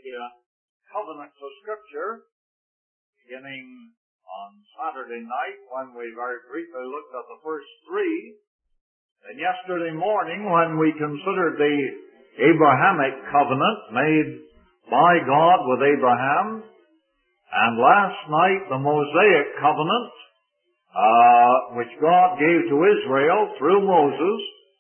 covenants of Scripture, beginning on Saturday night when we very briefly looked at the first three, and yesterday morning when we considered the Abrahamic covenant made by God with Abraham, and last night the Mosaic covenant, which God gave to Israel through Moses.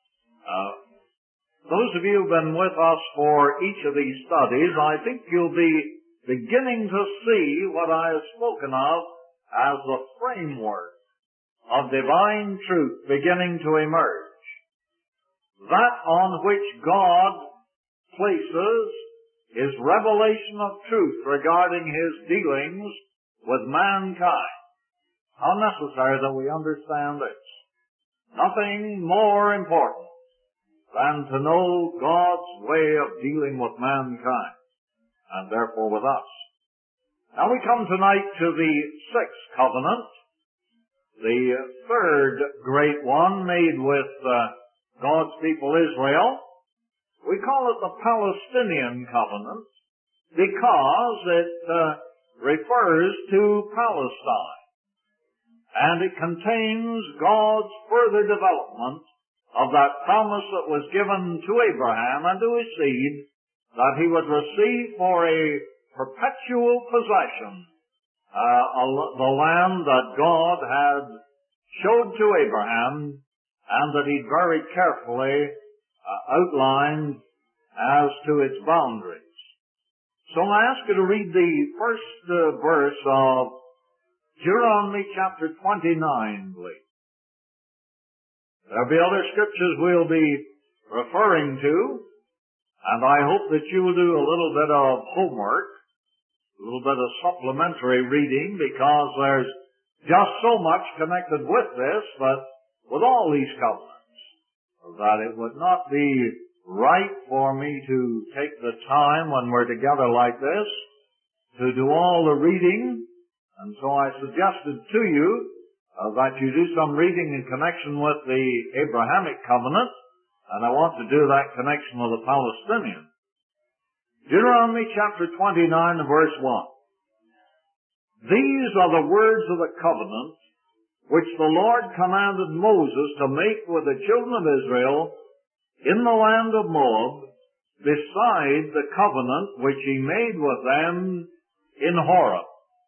Those of you who have been with us for each of these studies, I think you'll be beginning to see what I have spoken of as the framework of divine truth beginning to emerge. That on which God places His revelation of truth regarding His dealings with mankind. How necessary that we understand this. Nothing more important than to know God's way of dealing with mankind, and therefore with us. Now we come tonight to the sixth covenant, the third great one made with God's people Israel. We call it the Palestinian covenant because it refers to Palestine, and it contains God's further development of that promise that was given to Abraham and to his seed, that he would receive for a perpetual possession the land that God had showed to Abraham and that he very carefully outlined as to its boundaries. So I ask you to read the first verse of Deuteronomy chapter 29, please. There'll be other scriptures we'll be referring to, and I hope that you will do a little bit of homework, a little bit of supplementary reading, because there's just so much connected with this, but with all these covenants, that it would not be right for me to take the time when we're together like this to do all the reading, and so I suggested to you that you do some reading in connection with the Abrahamic covenant, and I want to do that connection with the Palestinian. Deuteronomy chapter 29 and verse 1. These are the words of the covenant which the Lord commanded Moses to make with the children of Israel in the land of Moab, beside the covenant which He made with them in Horeb.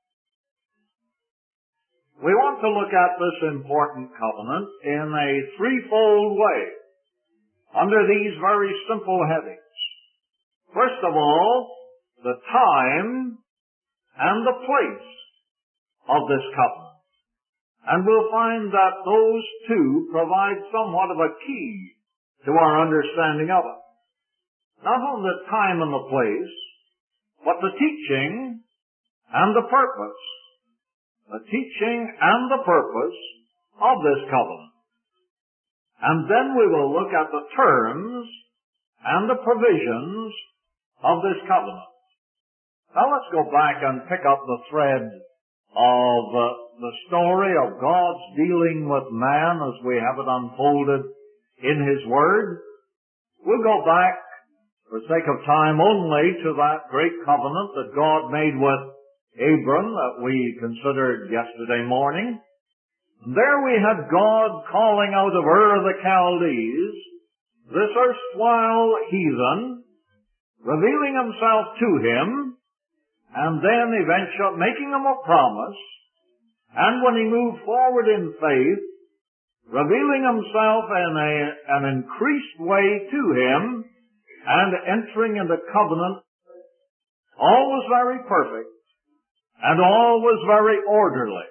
We want to look at this important covenant in a threefold way, under these very simple headings. First of all, the time and the place of this covenant. And we'll find that those two provide somewhat of a key to our understanding of it. Not only the time and the place, but the teaching and the purpose. The teaching and the purpose of this covenant. And then we will look at the terms and the provisions of this covenant. Now let's go back and pick up the thread of the story of God's dealing with man as we have it unfolded in His Word. We'll go back, for sake of time, only to that great covenant that God made with Abram that we considered yesterday morning. There we had God calling out of Ur of the Chaldees, this erstwhile heathen, revealing Himself to him, and then eventually making him a promise, and when he moved forward in faith, revealing Himself in an increased way to him, and entering into covenant. All was very perfect, and all was very orderly.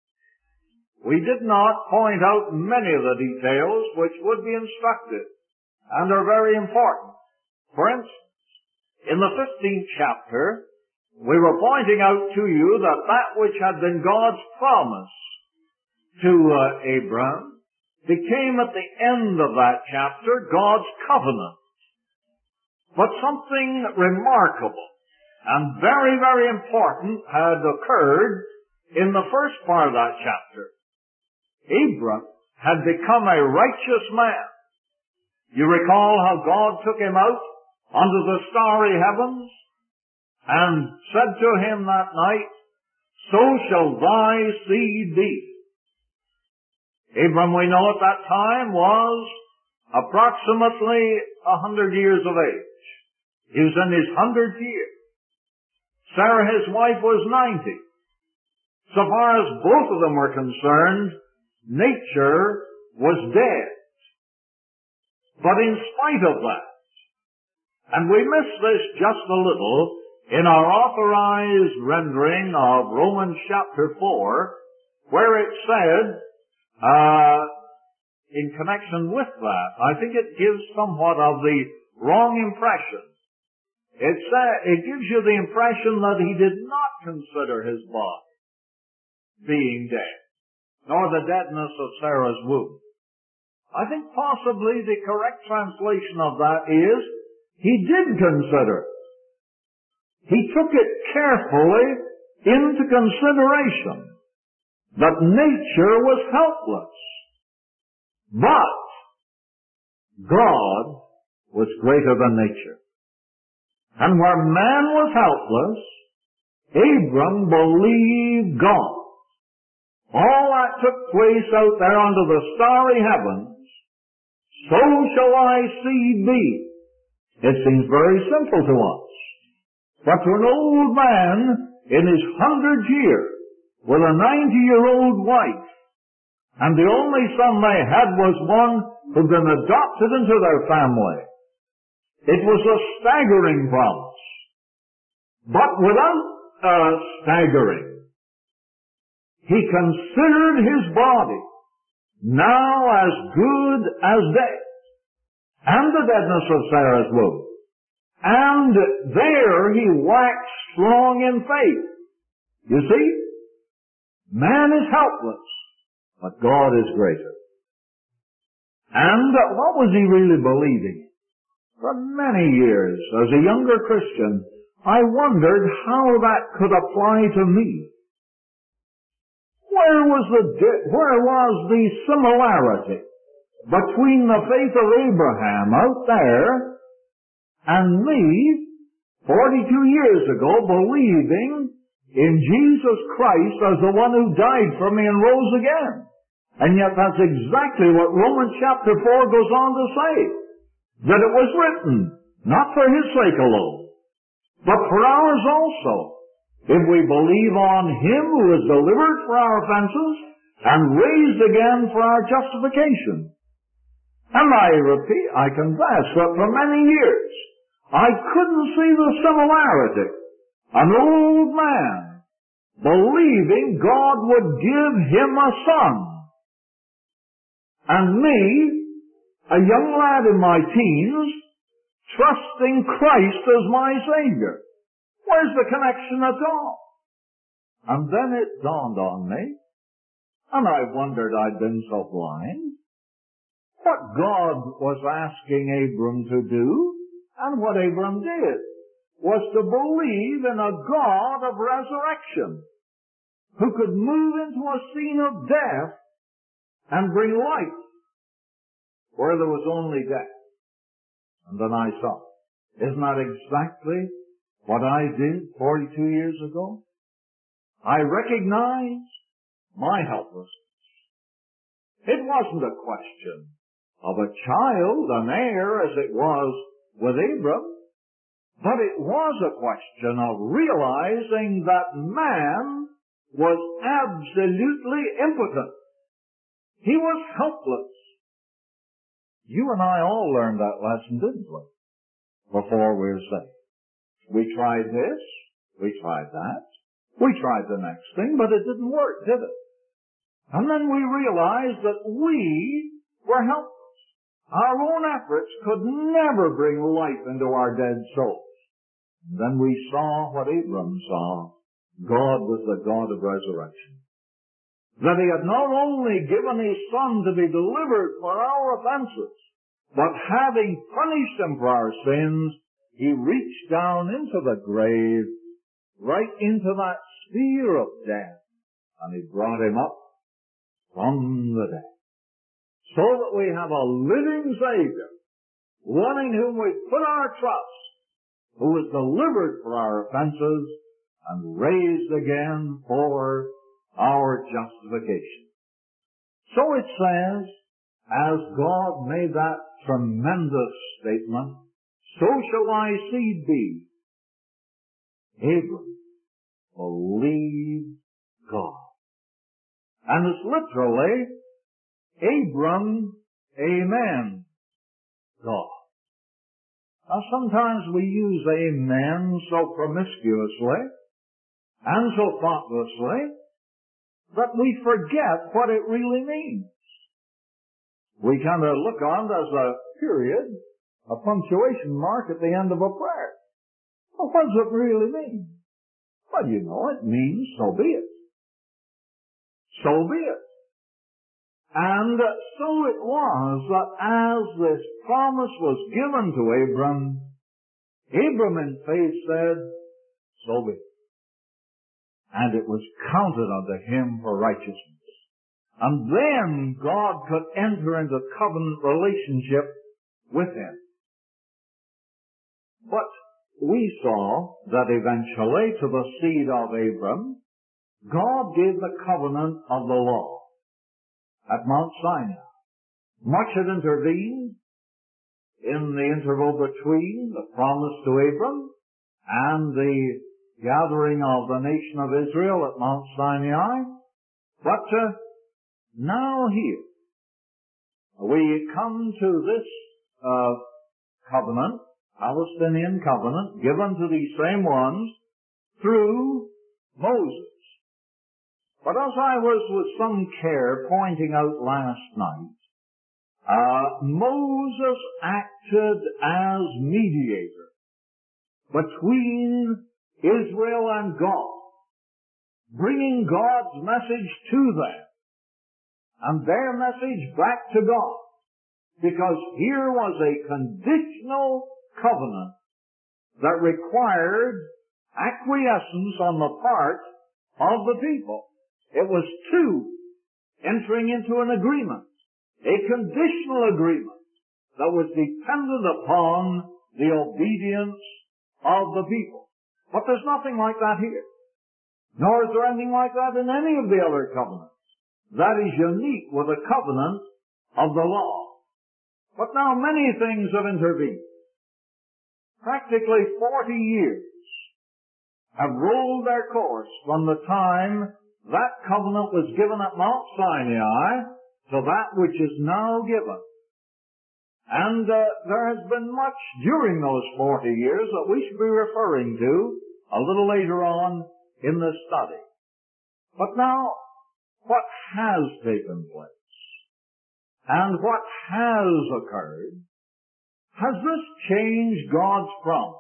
We did not point out many of the details which would be instructive and are very important. For instance, in the 15th chapter, we were pointing out to you that which had been God's promise to Abram became at the end of that chapter God's covenant. But something remarkable and very, very important had occurred in the first part of that chapter. Abram had become a righteous man. You recall how God took him out under the starry heavens and said to him that night, so shall thy seed be. Abram, we know at that time, was approximately 100 years of age. He was in his 100th year. Sarah, his wife, was 90. So far as both of them were concerned, nature was dead. But in spite of that, and we miss this just a little in our authorized rendering of Romans chapter 4, where it said, in connection with that, I think it gives somewhat of the wrong impression. It gives you the impression that he did not consider his body being dead, nor the deadness of Sarah's womb. I think possibly the correct translation of that is, he did consider. He took it carefully into consideration that nature was helpless. But God was greater than nature. And where man was helpless, Abram believed God. All that took place out there under the starry heavens, so shall thy seed be. It seems very simple to us. But to an old man in his 100th year, with a 90-year-old wife, and the only son they had was one who'd been adopted into their family, it was a staggering promise. But without staggering, he considered his body now as good as dead, and the deadness of Sarah's womb. And there he waxed strong in faith. You see, man is helpless, but God is greater. And what was he really believing? For many years, as a younger Christian, I wondered how that could apply to me. Where was the similarity between the faith of Abraham out there and me, 42 years ago, believing in Jesus Christ as the one who died for me and rose again? And yet that's exactly what Romans chapter 4 goes on to say. That it was written, not for his sake alone, but for ours also, if we believe on him who was delivered for our offenses and raised again for our justification. And I confess that for many years, I couldn't see the similarity. An old man believing God would give him a son. And me, a young lad in my teens, trusting Christ as my Savior. Where's the connection at all? And then it dawned on me, and I wondered I'd been so blind, what God was asking Abram to do, and what Abram did, was to believe in a God of resurrection, who could move into a scene of death and bring life where there was only death. And then I saw, isn't that exactly what I did 42 years ago? I recognized my helplessness. It wasn't a question of a child, an heir, as it was with Abram, but it was a question of realizing that man was absolutely impotent. He was helpless. You and I all learned that lesson, didn't we? Before we were saved. We tried this, we tried that, we tried the next thing, but it didn't work, did it? And then we realized that we were helpless. Our own efforts could never bring life into our dead souls. And then we saw what Abram saw. God was the God of resurrection. That he had not only given his son to be delivered for our offenses, but having punished him for our sins, he reached down into the grave, right into that sphere of death, and he brought him up from the dead. So that we have a living Savior, one in whom we put our trust, who who was delivered for our offenses and raised again for our justification. So it says, as God made that tremendous statement, so shall thy seed be. Abram believed God. And it's literally, Abram, amen, God. Now sometimes we use amen so promiscuously and so thoughtlessly that we forget what it really means. We kind of look on it as a period, a punctuation mark at the end of a prayer. Well, what does it really mean? Well, you know, it means so be it. So be it. And so it was that as this promise was given to Abram, Abram in faith said, so be it. And it was counted unto him for righteousness. And then God could enter into covenant relationship with him. But we saw that eventually to the seed of Abram, God gave the covenant of the law at Mount Sinai. Much had intervened in the interval between the promise to Abram and the gathering of the nation of Israel at Mount Sinai. But now here, we come to this covenant, Palestinian covenant, given to these same ones through Moses. But as I was with some care pointing out last night, Moses acted as mediator between Israel and God, bringing God's message to them and their message back to God, because here was a conditional covenant that required acquiescence on the part of the people. It was two entering into an agreement, a conditional agreement that was dependent upon the obedience of the people. But there's nothing like that here. Nor is there anything like that in any of the other covenants. That is unique with the covenant of the law. But now many things have intervened. Practically 40 years have rolled their course from the time that covenant was given at Mount Sinai to that which is now given. And there has been much during those 40 years that we should be referring to a little later on in this study. But now, what has taken place and what has occurred, has this changed God's promise?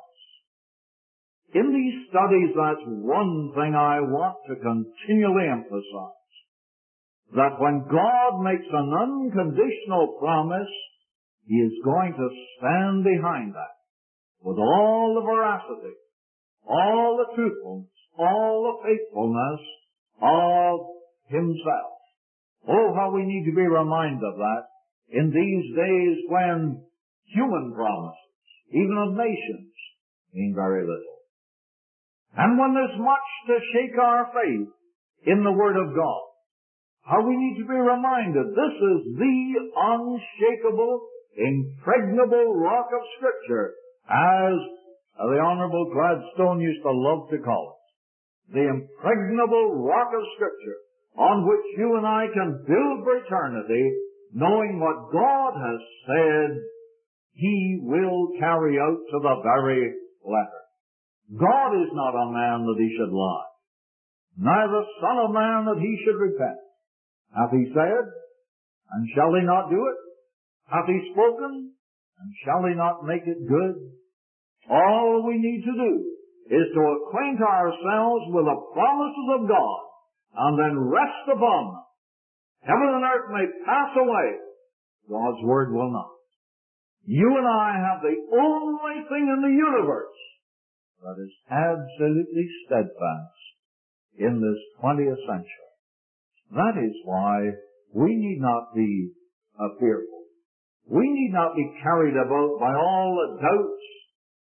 In these studies, that's one thing I want to continually emphasize. That when God makes an unconditional promise, He is going to stand behind that with all the veracity, all the truthfulness, all the faithfulness of Himself. Oh, how we need to be reminded of that in these days when human promises, even of nations, mean very little. And when there's much to shake our faith in the Word of God, how we need to be reminded this is the unshakable, impregnable rock of Scripture, as the Honorable Gladstone used to love to call it. The impregnable rock of Scripture on which you and I can build for eternity, knowing what God has said He will carry out to the very letter. God is not a man that He should lie, neither Son of Man that He should repent. Hath He said, and shall He not do it? Hath He spoken, and shall He not make it good? All we need to do is to acquaint ourselves with the promises of God, and then rest upon them. Heaven and earth may pass away, God's Word will not. You and I have the only thing in the universe that is absolutely steadfast in this 20th century. That is why we need not be fearful. We need not be carried about by all the doubts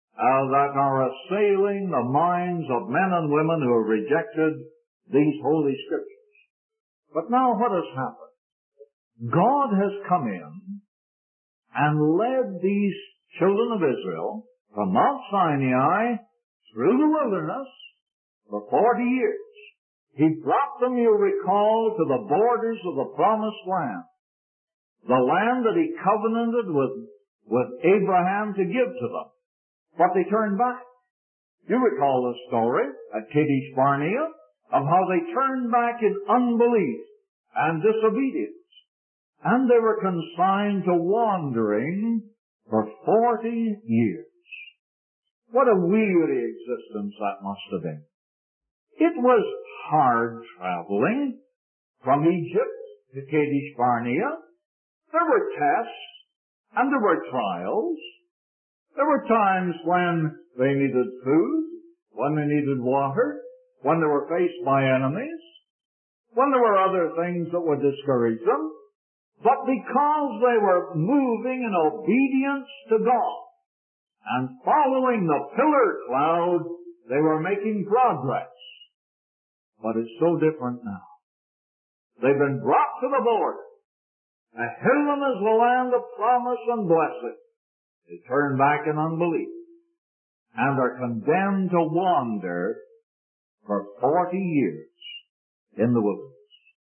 that are assailing the minds of men and women who have rejected these Holy Scriptures. But now what has happened? God has come in and led these children of Israel from Mount Sinai through the wilderness for 40 years. He brought them, you'll recall, to the borders of the promised land, the land that he covenanted with Abraham to give to them. But they turned back. You recall the story at Kadesh Barnea of how they turned back in unbelief and disobedience. And they were consigned to wandering for 40 years. What a weary existence that must have been. It was hard traveling from Egypt to Kadesh Barnea. There were tests and there were trials. There were times when they needed food, when they needed water, when they were faced by enemies, when there were other things that would discourage them. But because they were moving in obedience to God and following the pillar cloud, they were making progress. But it's so different now. They've been brought to the border. Heaven is the land of promise and blessing. They turn back in unbelief and are condemned to wander for 40 years in the wilderness,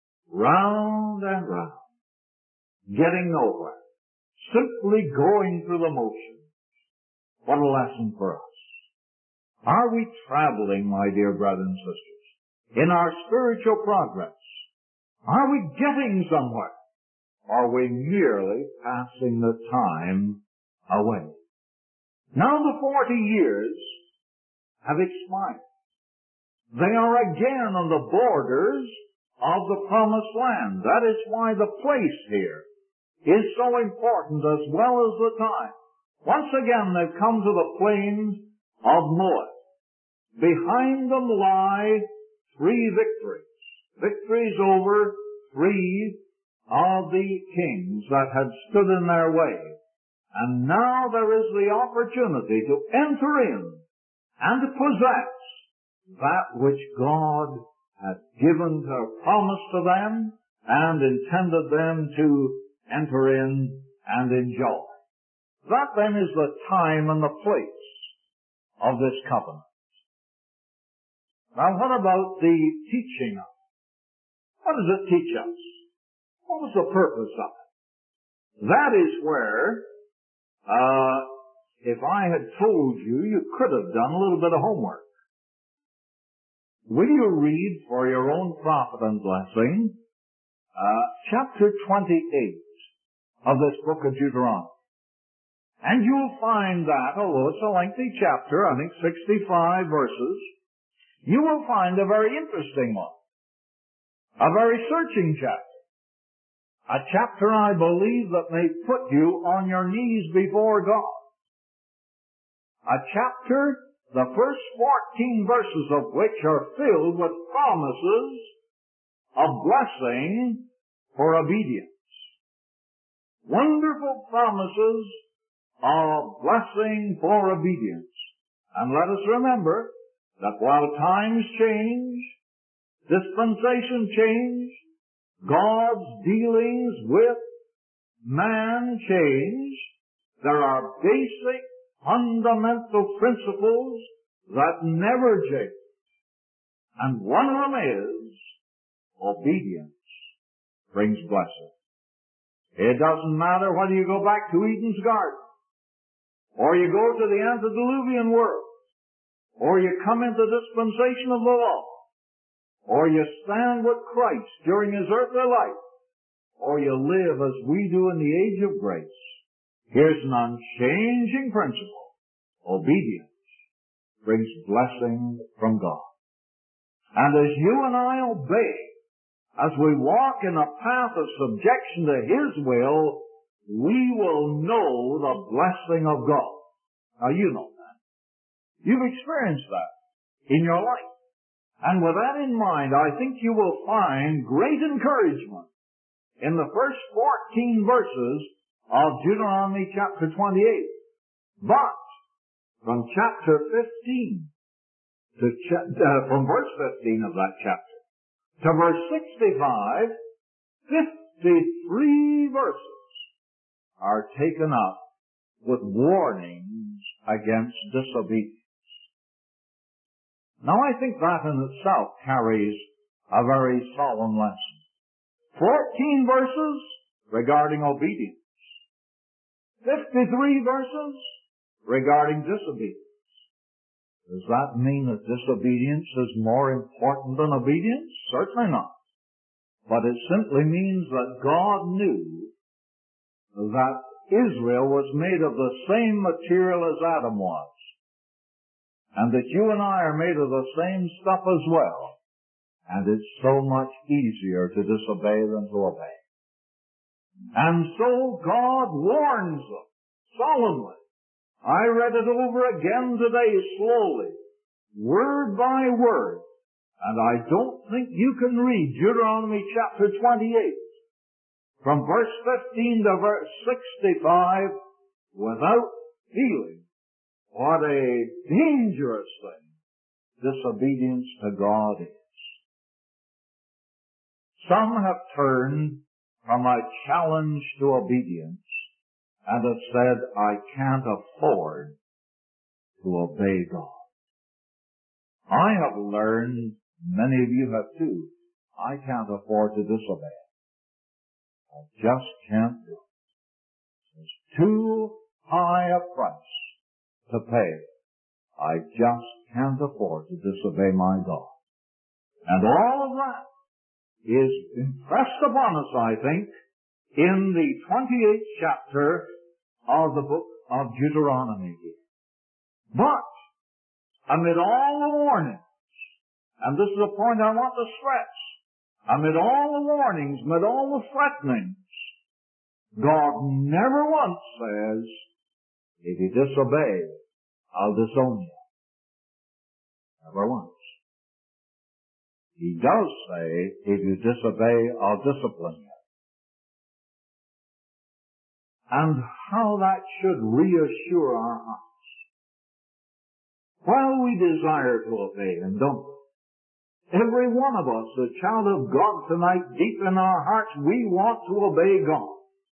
round and round, getting nowhere, simply going through the motions. What a lesson for us. Are we traveling, my dear brothers and sisters, in our spiritual progress? Are we getting somewhere? Or are we merely passing the time away? Now the 40 years have expired. They are again on the borders of the promised land. That is why the place here is so important as well as the time. Once again they've come to the plains of Moab. Behind them lie 3 victories. Victories over 3 of the kings that had stood in their way. And now there is the opportunity to enter in and to possess that which God had given to promise to them and intended them to enter in and enjoy. That then is the time and the place of this covenant. Now what about the teaching of it? What does it teach us? What was the purpose of it? That is where, if I had told you, you could have done a little bit of homework. Will you read for your own profit and blessing, chapter 28 of this book of Deuteronomy? And you'll find that, although it's a lengthy chapter, I think 65 verses, you will find a very interesting one. A very searching chapter. A chapter, I believe, that may put you on your knees before God. A chapter, the first 14 verses of which are filled with promises of blessing for obedience. Wonderful promises of blessing for obedience. And let us remember that while times change, dispensation change, God's dealings with man change, there are basic, fundamental principles that never change. And one of them is obedience brings blessing. It doesn't matter whether you go back to Eden's garden, or you go to the antediluvian world, or you come into dispensation of the law, or you stand with Christ during His earthly life, or you live as we do in the age of grace. Here's an unchanging principle. Obedience brings blessing from God. And as you and I obey, as we walk in a path of subjection to His will, we will know the blessing of God. Now you know that. You've experienced that in your life. And with that in mind, I think you will find great encouragement in the first 14 verses of Deuteronomy chapter 28. But from chapter 15 from verse 15 of that chapter to verse 65, 53 verses are taken up with warnings against disobedience. Now I think that in itself carries a very solemn lesson. 14 verses regarding obedience. 53 verses regarding disobedience. Does that mean that disobedience is more important than obedience? Certainly not. But it simply means that God knew that Israel was made of the same material as Adam was, and that you and I are made of the same stuff as well, and it's so much easier to disobey than to obey. And so God warns them solemnly. I read it over again today slowly, word by word, and I don't think you can read Deuteronomy chapter 28 from verse 15 to verse 65 without feeling what a dangerous thing disobedience to God is. Some have turned from a challenge to obedience and have said, I can't afford to obey God. I have learned, many of you have too, I can't afford to disobey. I just can't do it. It's too high a price to pay. I just can't afford to disobey my God. And all of that is impressed upon us, I think, in the 28th chapter of the book of Deuteronomy here. But, amid all the warnings, and this is a point I want to stress, amid all the warnings, amid all the threatenings, God never once says, if you disobey, I'll disown you. Never once. He does say, if you disobey, I'll discipline you. And how that should reassure our hearts. While we desire to obey Him, don't we? Every one of us, a child of God tonight, deep in our hearts, we want to obey God.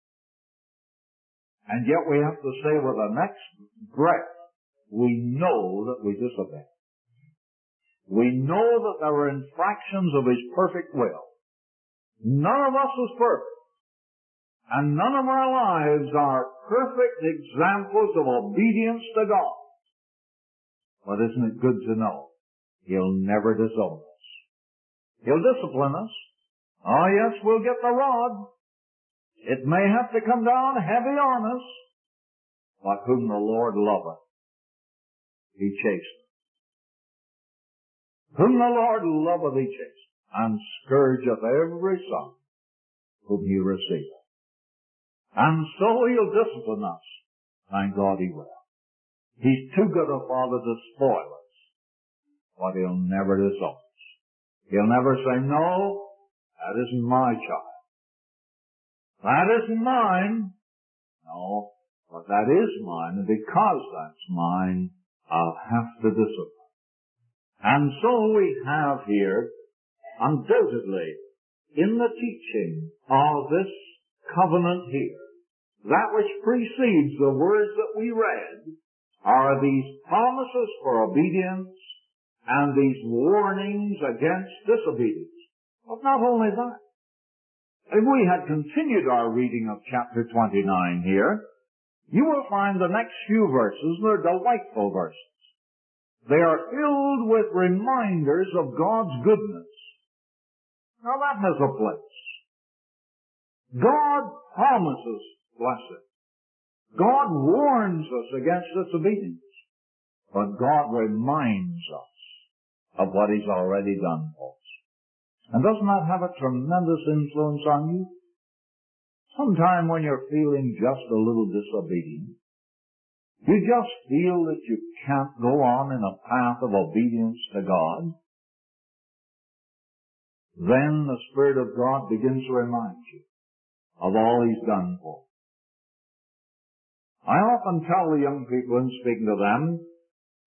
And yet we have to say with the next breath, we know that we disobey. We know that there are infractions of His perfect will. None of us is perfect. And none of our lives are perfect examples of obedience to God. But isn't it good to know He'll never disown us? He'll discipline us. Oh yes, we'll get the rod. It may have to come down heavy on us. But whom the Lord loveth, He chasteneth. Whom the Lord loveth, He chasteneth, and scourgeth every son whom He receiveth. And so He'll discipline us. Thank God He will. He's too good a Father to spoil us. But He'll never disown us. He'll never say, no, that isn't my child. That isn't mine. No, but that is mine, and because that's mine, I'll have to discipline. And so we have here, undoubtedly, in the teaching of this covenant here, that which precedes the words that we read are these promises for obedience and these warnings against disobedience. But not only that. If we had continued our reading of chapter 29 here, you will find the next few verses, they're delightful verses. They are filled with reminders of God's goodness. Now that has a place. God promises blessing. God warns us against disobedience. But God reminds us of what He's already done for us. And doesn't that have a tremendous influence on you? Sometime when you're feeling just a little disobedient, you just feel that you can't go on in a path of obedience to God, then the Spirit of God begins to remind you of all He's done for you. I often tell the young people in speaking to them,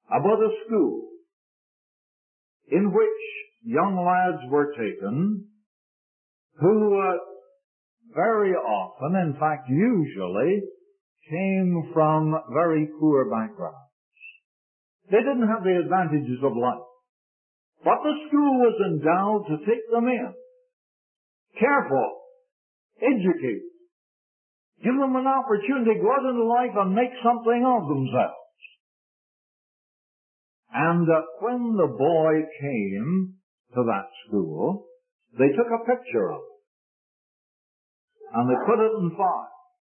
about a school in which young lads were taken who very often, in fact usually, came from very poor backgrounds. They didn't have the advantages of life. But the school was endowed to take them in, care for, educate, give them an opportunity to go out into life and make something of themselves. And when the boy came to that school, they took a picture of it, and they put it in file.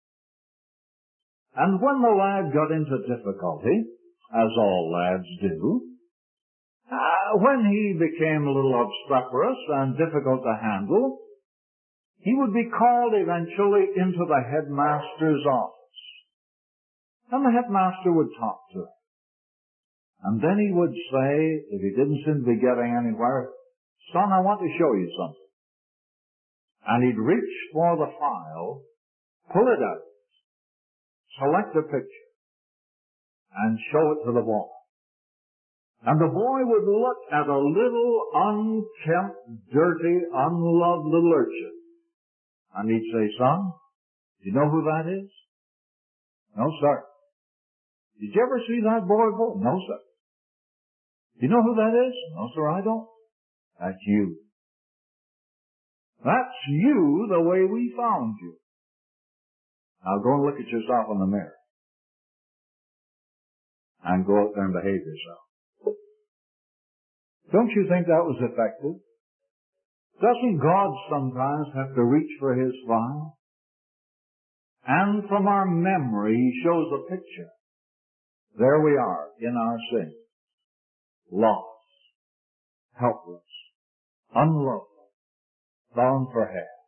And when the lad got into difficulty, as all lads do, when he became a little obstreperous and difficult to handle, he would be called eventually into the headmaster's office. And the headmaster would talk to him. And then he would say, if he didn't seem to be getting anywhere, "Son, I want to show you something." And he'd reach for the file, pull it out, select a picture, and show it to the boy. And the boy would look at a little unkempt, dirty, unloved little urchin. And he'd say, "Son, do you know who that is?" "No, sir." "Did you ever see that boy before?" "No, sir." "Do you know who that is?" "No, sir, I don't." "That's you. That's you the way we found you. Now go and look at yourself in the mirror. And go out there and behave yourself." Don't you think that was effective? Doesn't God sometimes have to reach for His file? And from our memory, He shows a picture. There we are in our sin. Lost, helpless, unloved, bound for hell.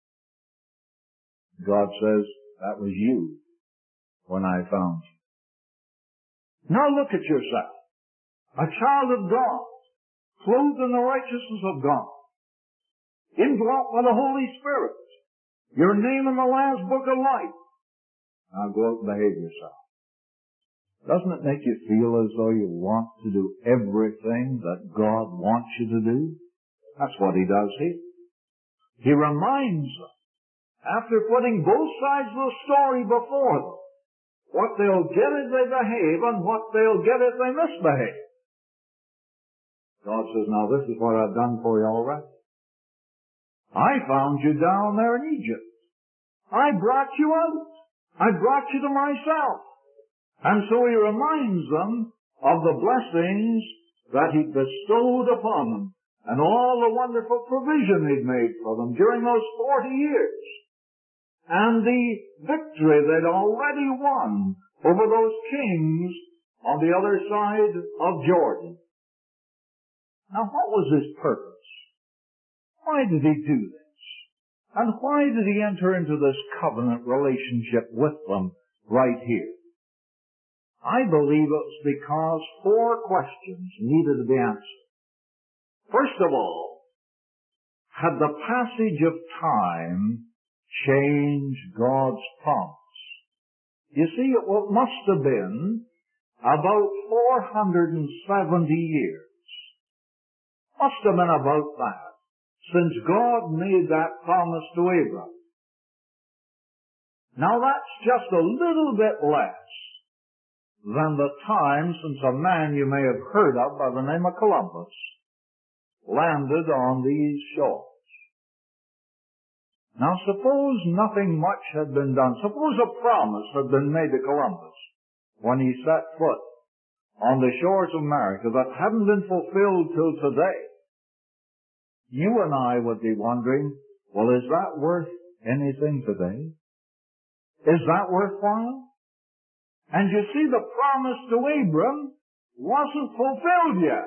God says, "That was you when I found you." Now look at yourself. A child of God, clothed in the righteousness of God, indwelt by the Holy Spirit, your name in the Lamb's Book of Life. Now go out and behave yourself. Doesn't it make you feel as though you want to do everything that God wants you to do? That's what He does here. He reminds them, after putting both sides of the story before them, what they'll get if they behave and what they'll get if they misbehave. God says, "Now this is what I've done for you already. I found you down there in Egypt. I brought you out. I brought you to myself." And so He reminds them of the blessings that He bestowed upon them and all the wonderful provision He'd made for them during those 40 years and the victory they'd already won over those kings on the other side of Jordan. Now, what was His purpose? Why did He do this? And why did He enter into this covenant relationship with them right here? I believe it was because 4 questions needed to be answered. First of all, had the passage of time changed God's promise? You see, it must have been about 470 years. Must have been about that, since God made that promise to Abraham. Now that's just a little bit less than the time since a man you may have heard of by the name of Columbus landed on these shores. Now suppose nothing much had been done. Suppose a promise had been made to Columbus when he set foot on the shores of America that hadn't been fulfilled till today. You and I would be wondering, well, is that worth anything today? Is that worthwhile? And you see, the promise to Abram wasn't fulfilled yet.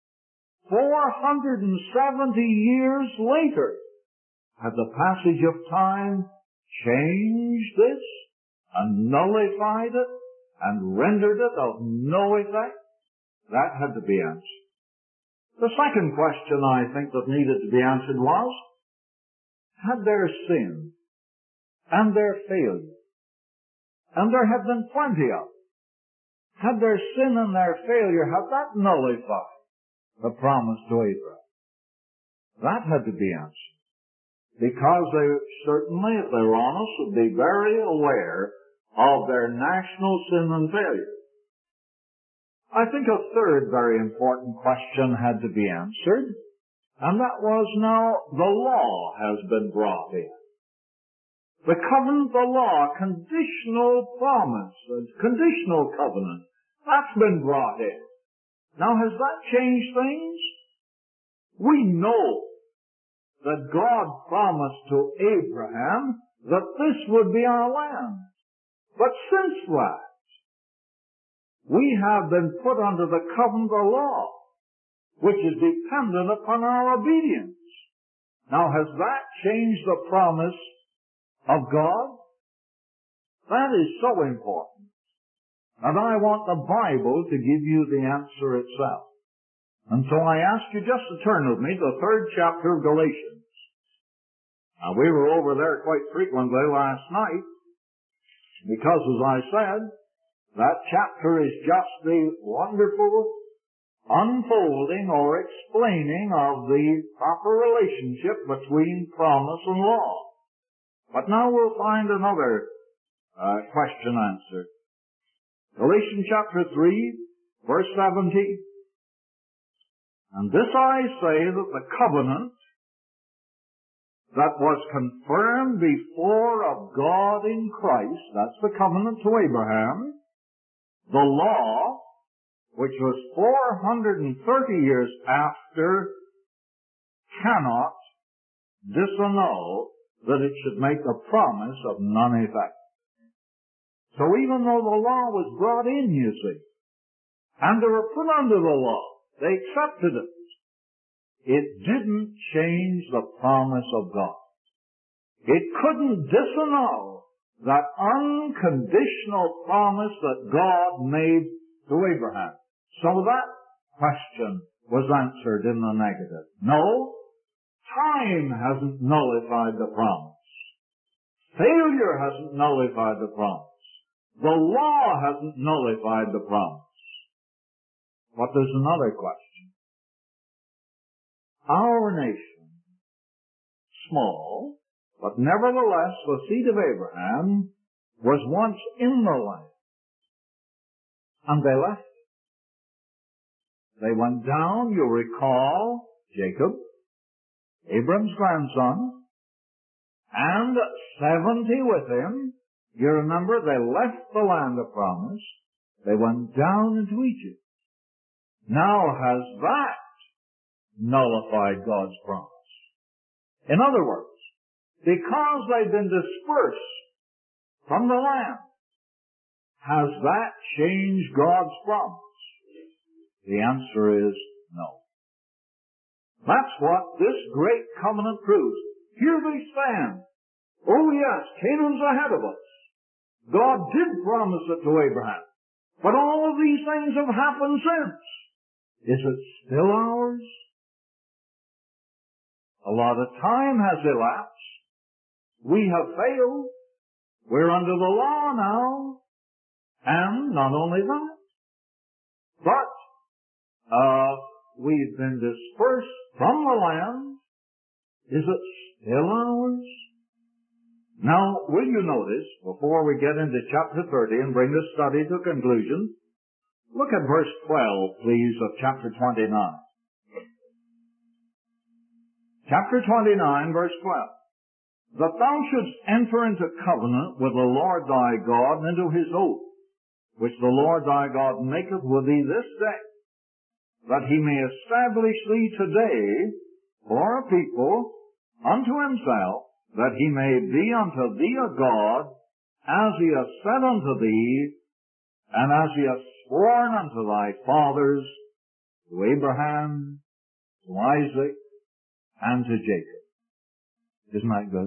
470 years later, had the passage of time changed this and nullified it and rendered it of no effect? That had to be answered. The second question I think that needed to be answered was, had their sin and their failure, and there have been plenty of, Had their sin and their failure, had that nullified the promise to Abraham? That had to be answered. Because they certainly, if they were honest, would be very aware of their national sin and failure. I think a third very important question had to be answered, and that was, now the law has been brought in. The covenant, the law, conditional promise, conditional covenant, that's been brought in. Now, has that changed things? We know that God promised to Abraham that this would be our land. But since that, we have been put under the covenant of law, which is dependent upon our obedience. Now, has that changed the promise of God? That is so important. And I want the Bible to give you the answer itself. And so I ask you just to turn with me to the 3rd chapter of Galatians. Now, we were over there quite frequently last night, because, as I said, that chapter is just the wonderful unfolding or explaining of the proper relationship between promise and law. But now we'll find another question answered. Galatians chapter 3, verse 17. And this I say, that the covenant that was confirmed before of God in Christ, that's the covenant to Abraham, the law, which was 430 years after, cannot disannul that it should make the promise of none effect. So even though the law was brought in, you see, and they were put under the law, they accepted it, it didn't change the promise of God. It couldn't disannul that unconditional promise that God made to Abraham. So that question was answered in the negative. No, time hasn't nullified the promise. Failure hasn't nullified the promise. The law hasn't nullified the promise. But there's another question. Our nation, small, but nevertheless the seed of Abraham, was once in the land. And they left. They went down, you recall, Jacob, Abram's grandson, and 70 with him. You remember, they left the land of promise. They went down into Egypt. Now has that nullified God's promise? In other words, because they've been dispersed from the land, has that changed God's promise? The answer is no. That's what this great covenant proves. Here they stand. Oh yes, Canaan's ahead of us. God did promise it to Abraham. But all of these things have happened since. Is it still ours? A lot of time has elapsed. We have failed. We're under the law now. And not only that, but we've been dispersed from the land. Is it still ours? Now, will you notice, before we get into chapter 30 and bring this study to a conclusion, look at verse 12, please, of chapter 29. Chapter 29, verse 12. That thou shouldst enter into covenant with the Lord thy God, and into his oath, which the Lord thy God maketh with thee this day, that he may establish thee today for a people unto himself, that he may be unto thee a God, as he hath said unto thee, and as he hath sworn unto thy fathers, to Abraham, to Isaac, and to Jacob. Isn't that good?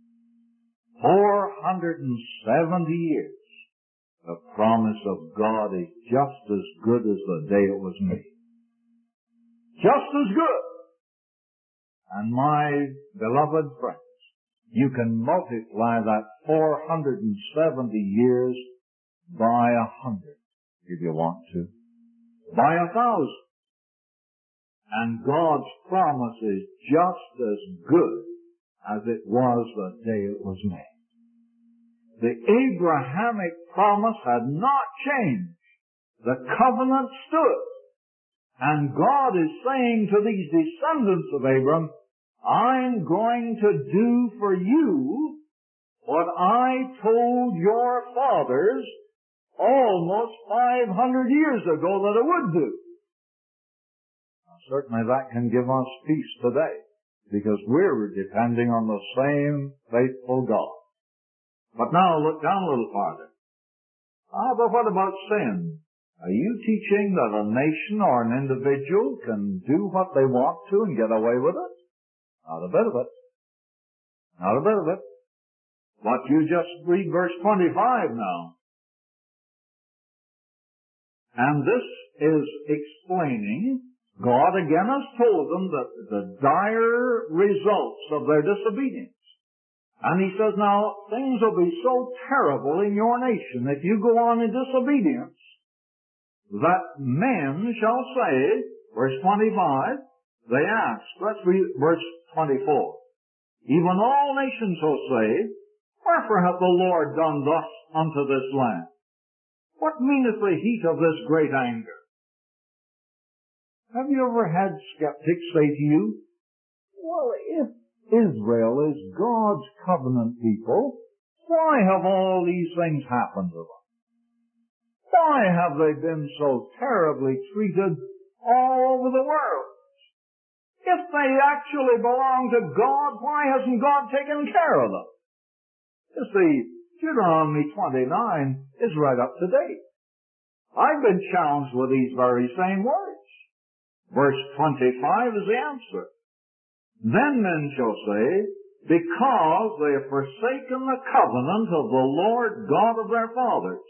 470 years. The promise of God is just as good as the day it was made. Just as good. And my beloved friends, you can multiply that 470 years by 100. if you want to, by 1,000. And God's promise is just as good as it was the day it was made. The Abrahamic promise had not changed. The covenant stood. And God is saying to these descendants of Abraham, I'm going to do for you what I told your fathers almost 500 years ago that I would do. Now, certainly that can give us peace today, because we're depending on the same faithful God. But now look down a little farther. But what about sin? Are you teaching that a nation or an individual can do what they want to and get away with it? Not a bit of it. Not a bit of it. But you just read verse 25 now. And this is explaining, God again has told them that the dire results of their disobedience. And he says, now, things will be so terrible in your nation if you go on in disobedience that men shall say, verse 25, they ask, let's read verse 24. Even all nations shall say, wherefore hath the Lord done thus unto this land? What meaneth the heat of this great anger? Have you ever had skeptics say to you, well, if Israel is God's covenant people, why have all these things happened to them? Why have they been so terribly treated all over the world? If they actually belong to God, why hasn't God taken care of them? You see, Deuteronomy 29 is right up to date. I've been challenged with these very same words. Verse 25 is the answer. Then men shall say, because they have forsaken the covenant of the Lord God of their fathers.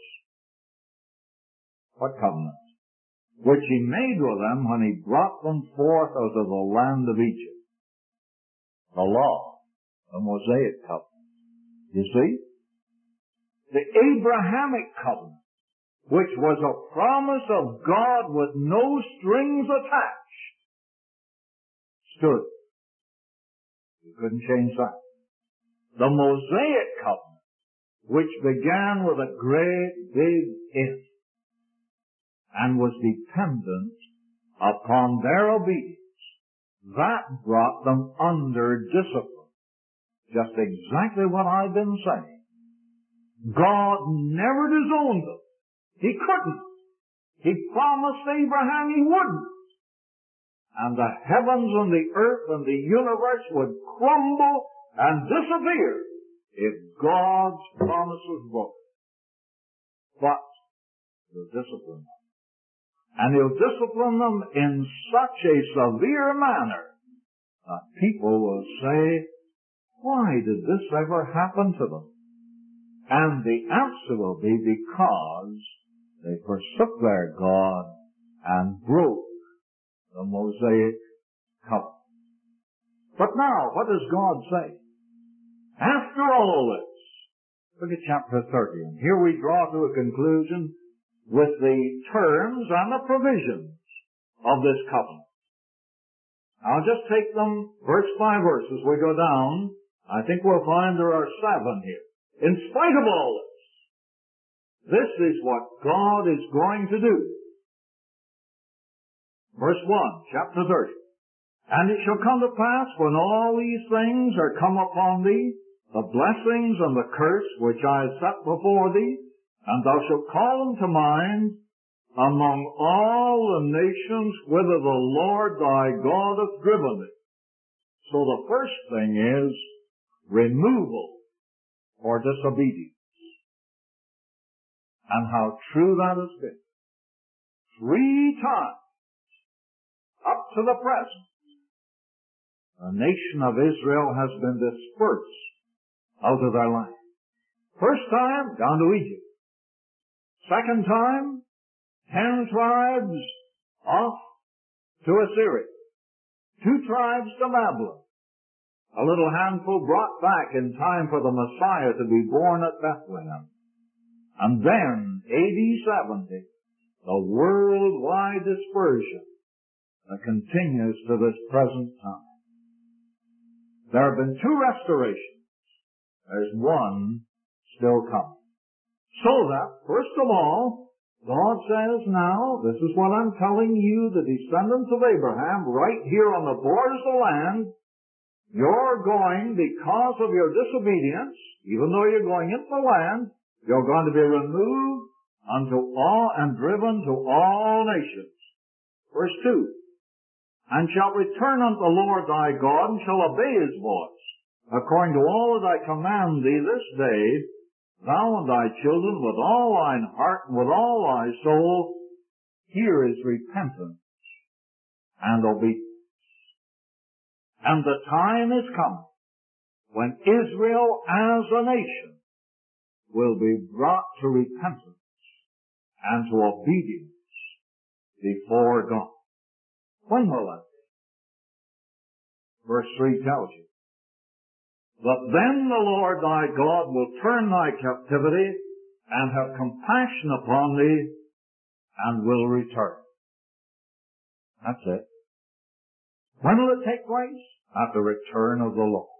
What covenant? Which he made with them when he brought them forth out of the land of Egypt. The law, the Mosaic covenant. You see? The Abrahamic covenant, which was a promise of God with no strings attached, stood. You couldn't change that. The Mosaic covenant, which began with a great big if, and was dependent upon their obedience, that brought them under discipline. Just exactly what I've been saying. God never disowned them. He couldn't. He promised Abraham he wouldn't. And the heavens and the earth and the universe would crumble and disappear if God's promise was broken. But he'll discipline them. And he'll discipline them in such a severe manner that people will say, why did this ever happen to them? And the answer will be because they forsook their God and broke the Mosaic covenant. But now, what does God say? After all this, look at chapter 30, and here we draw to a conclusion with the terms and the provisions of this covenant. I'll just take them verse by verse as we go down. I think we'll find there are 7 here. In spite of all this is what God is going to do. Verse 1, chapter 30. And it shall come to pass when all these things are come upon thee, the blessings and the curse which I have set before thee, and thou shalt call them to mind among all the nations whither the Lord thy God hath driven thee. So the first thing is removal or disobedience. And how true that has been. 3 times up to the present, the nation of Israel has been dispersed out of their land. First time, down to Egypt. Second time, 10 tribes off to Assyria. 2 tribes to Babylon. A little handful brought back in time for the Messiah to be born at Bethlehem. And then, AD 70, the worldwide dispersion that continues to this present time. There have been two restorations. There's one still coming. So that, first of all, God says now, this is what I'm telling you, the descendants of Abraham, right here on the borders of the land, you're going, because of your disobedience, even though you're going into the land, you're going to be removed unto all and driven to all nations. Verse 2, and shalt return unto the Lord thy God, and shall obey his voice, according to all that I command thee this day, thou and thy children, with all thine heart and with all thy soul. Here is repentance and obedience. And the time is coming when Israel as a nation will be brought to repentance and to obedience before God. When will that be? Verse 3 tells you. But then the Lord thy God will turn thy captivity and have compassion upon thee and will return. That's it. When will it take place? At the return of the Lord.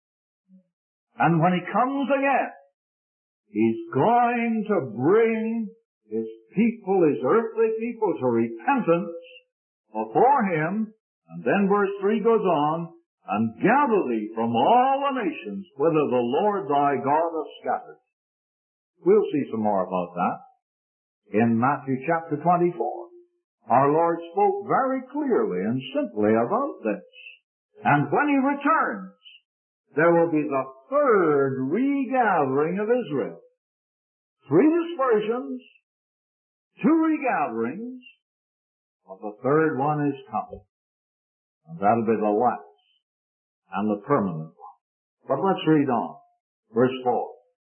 And when he comes again, he's going to bring his people, his earthly people, to repentance before him. And then verse 3 goes on, and gather thee from all the nations whither the Lord thy God hath scattered. We'll see some more about that in Matthew chapter 24. Our Lord spoke very clearly and simply about this. And when he returns, there will be the third regathering of Israel. 3 dispersions, 2 regatherings, but the third one is coming. And that'll be the last and the permanent one. But let's read on. Verse 4.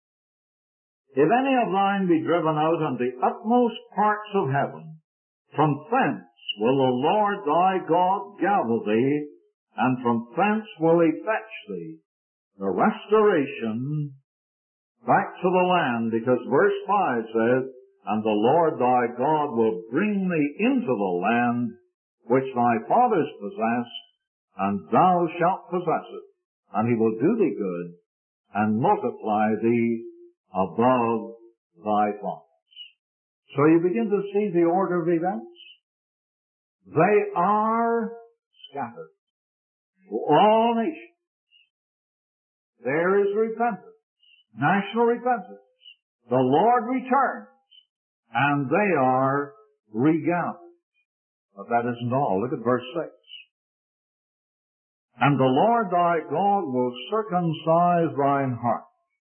If any of thine be driven out unto the utmost parts of heaven, from thence will the Lord thy God gather thee, and from thence will he fetch thee. The restoration back to the land, because verse 5 says, and the Lord thy God will bring thee into the land which thy fathers possessed, and thou shalt possess it, and he will do thee good, and multiply thee above thy fathers. So you begin to see the order of events. They are scattered to all nations. There is repentance, national repentance. The Lord returns, and they are regathered. But that isn't all. Look at verse 6. And the Lord thy God will circumcise thine heart,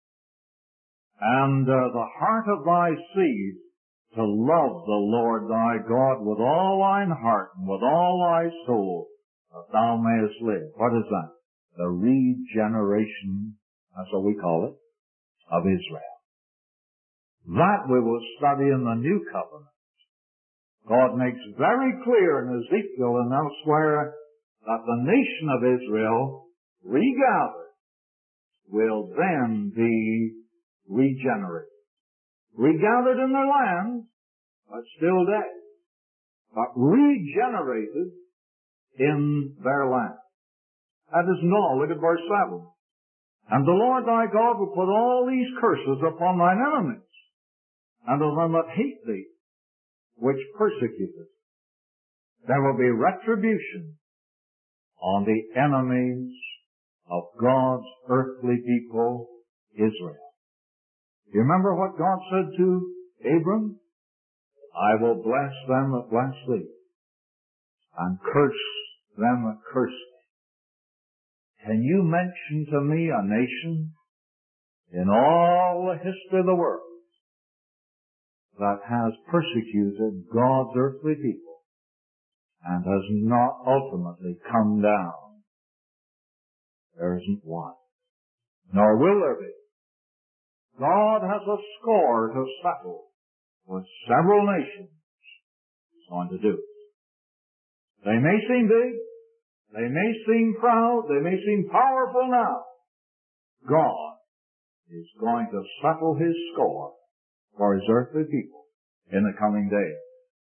and the heart of thy seed, to love the Lord thy God with all thine heart and with all thy soul, that thou mayest live. What is that? The regeneration, that's what we call it, of Israel. That we will study in the New Covenant. God makes very clear in Ezekiel and elsewhere that the nation of Israel, regathered, will then be regenerated. Regathered in their land, but still dead. But regenerated in their land. That isn't all. Look at verse 7. And the Lord thy God will put all these curses upon thine enemies, and on them that hate thee, which persecute thee. There will be retribution on the enemies of God's earthly people, Israel. You remember what God said to Abram? I will bless them that bless thee, and curse them that curse thee. Can you mention to me a nation in all the history of the world that has persecuted God's earthly people and has not ultimately come down? There isn't one. Nor will there be. God has a score to settle with several nations. He's going to do it. They may seem big, they may seem proud, they may seem powerful now. God is going to settle his score for his earthly people in the coming days.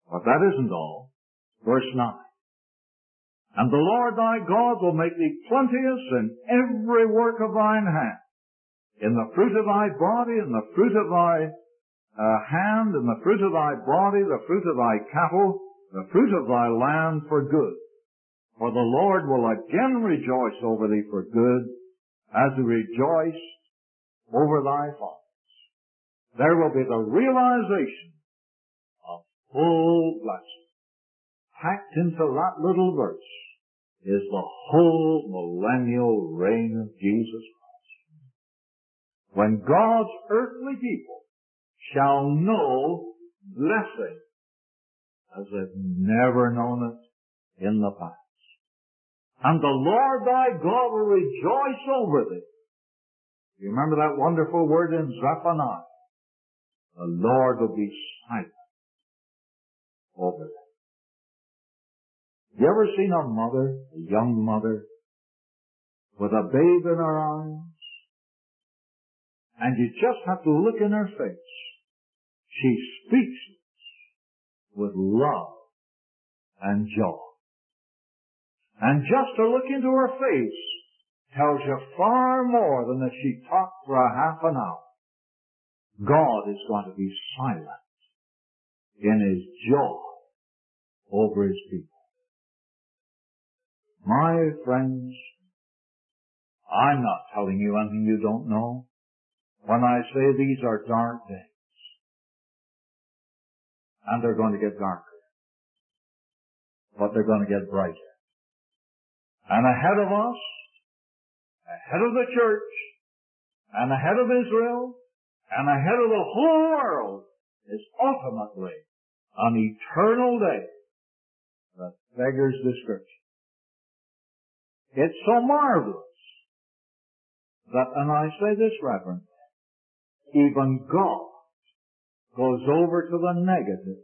But that isn't all. Verse 9. And the Lord thy God will make thee plenteous in every work of thine hand, in the fruit of thy body, in the fruit of thy hand, in the fruit of thy body, the fruit of thy cattle, the fruit of thy land for good. For the Lord will again rejoice over thee for good, as he rejoiced over thy fathers. There will be the realization of full blessing. Packed into that little verse is the whole millennial reign of Jesus Christ. When God's earthly people shall know blessing as they've never known it in the past. And the Lord thy God will rejoice over thee. You remember that wonderful word in Zephaniah? The Lord will be silent over thee. You ever seen a mother, a young mother, with a babe in her arms? And you just have to look in her face. She speaks with love and joy. And just to look into her face tells you far more than if she talked for a half an hour. God is going to be silent in his joy over his people. My friends, I'm not telling you anything you don't know when I say these are dark days. And they're going to get darker. But they're going to get brighter. And ahead of us, ahead of the church, and ahead of Israel, and ahead of the whole world is ultimately an eternal day that beggars description. It's so marvelous that, and I say this reverently, even God goes over to the negative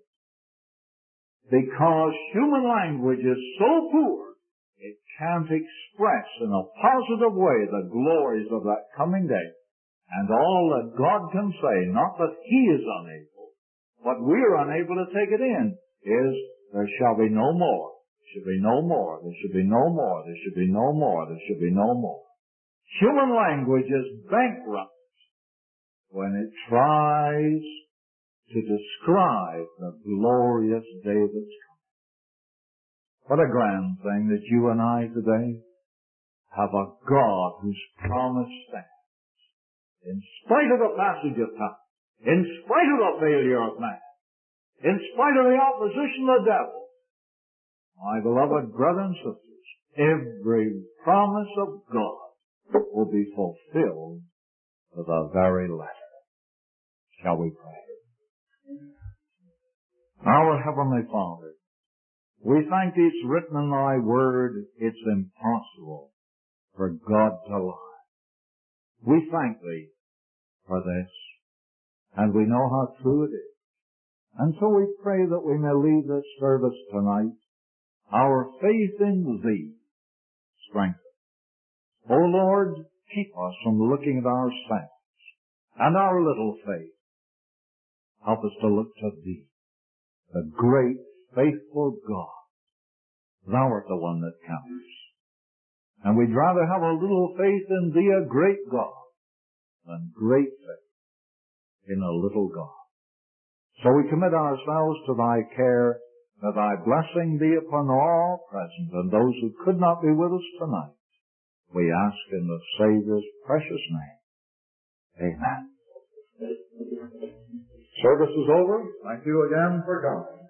because human language is so poor it can't express in a positive way the glories of that coming day. And all that God can say, not that he is unable, but we're unable to take it in, is there shall be no more. There should be no more. There should be no more. There should be no more. There should be no more. Human language is bankrupt when it tries to describe the glorious day that's coming. What a grand thing that you and I today have a God whose promise stands. In spite of the passage of time, in spite of the failure of man, in spite of the opposition of the devil, my beloved brothers and sisters, every promise of God will be fulfilled to the very letter. Shall we pray? Our Heavenly Father, we thank thee it's written in thy word, it's impossible for God to lie. We thank thee for this, and we know how true it is. And so we pray that we may leave this service tonight, our faith in thee strengthened. O Lord, keep us from looking at ourselves and our little faith. Help us to look to thee, the great, faithful God. Thou art the one that counts. And we'd rather have a little faith in thee, a great God, than great faith in a little God. So we commit ourselves to thy care, that thy blessing be upon all present and those who could not be with us tonight. We ask in the Savior's precious name. Amen. Service is over. Thank you again for coming.